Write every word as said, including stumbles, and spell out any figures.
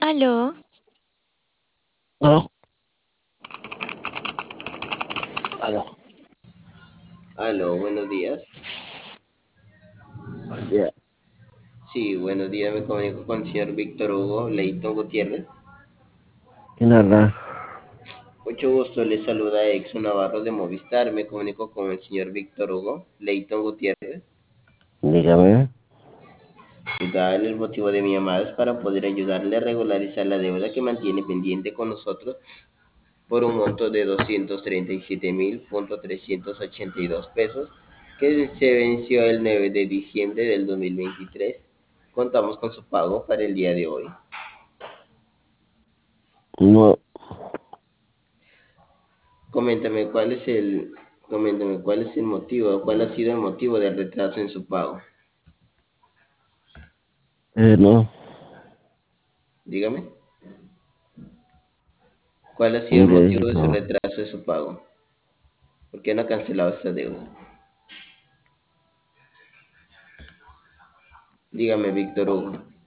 Aló, No, aló, Aló, buenos días. buen día. Sí, buenos días, me comunico con el señor Víctor Hugo Leighton Gutiérrez. ¿Quién habla? Mucho gusto, le saluda Exo Navarro de Movistar. Me comunico con el señor Víctor Hugo Leighton Gutiérrez. Dígame. Y tal, el motivo de mi llamada es para poder ayudarle a regularizar la deuda que mantiene pendiente con nosotros por un monto de doscientos treinta y siete mil trescientos ochenta y dos pesos que se venció el nueve de diciembre del dos mil veintitrés. Contamos con su pago para el día de hoy. No, Coméntame cuál es el, coméntame cuál es el motivo, cuál ha sido el motivo del retraso en su pago. eh, no, Dígame, ¿cuál ha sido el ¿cómo le dije? motivo de su No, retraso de su pago? ¿Por qué no ha cancelado esta deuda? Dígame, Víctor Hugo.